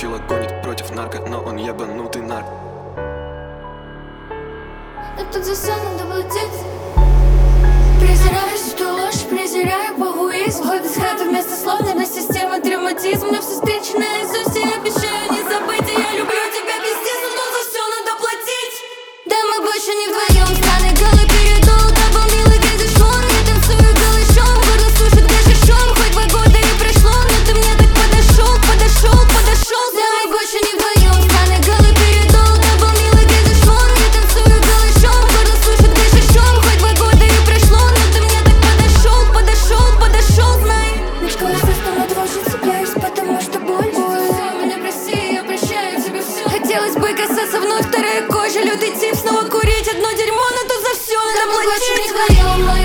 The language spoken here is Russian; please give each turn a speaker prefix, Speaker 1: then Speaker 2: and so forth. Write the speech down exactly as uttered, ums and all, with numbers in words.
Speaker 1: Чувачила гонит против нарко, но он ебанутый нарк.
Speaker 2: Но тут за все надо платить. Презираю всю ложь, презираю погуизм. Ход из хаты вместо слов, нервная система, травматизм. На все встречи наизусть я обещаю не забыть. И я люблю тебя пиздец, но за все надо платить. Да мы больше не вдвоем, страны голы передул. Да был милый грязишон, я танцую голышом. Горло сушит гашишом, хоть два года и прошло. Но ты мне так подошел, подошел, подошел. Да мы больше не вдвоем, страны голы передул. Да был милый грязишон, я танцую голышом. Горло сушит гашишом, хоть два года и прошло. Но ты мне так подошел, подошел, подошел, знай. Мечтала, что с тобой дважды цепляюсь, потому что боль. Все, меня прости, я прощаю тебе все. Хотелось бы касаться вновь вторая кожа. Лютый тип, снова курить одно дерьмо, но тут за все надо платить. Мы больше не вдвоем,